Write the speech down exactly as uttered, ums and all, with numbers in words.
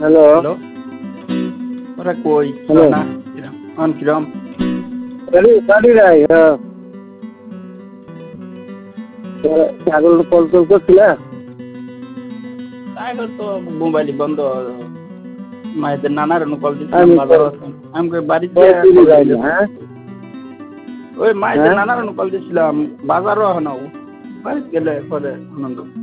hello hello ওরা কই hello না কিরম অন কিরম গাড়ি গাড়ি নাই হ্যাঁ ছাগল কল কল করছিলে তাই তো মোবাইল বন্ধ মায়েদের নানার কল দিছিলাম আমি বাজার আছে আমি কই বাড়িতে চুরি যাইনি হ্যাঁ ওই মায়েদের হ্যাঁ নানার কল দিছিলাম বাজারও এখন বাড়িতে গেলে পরে আনন্দ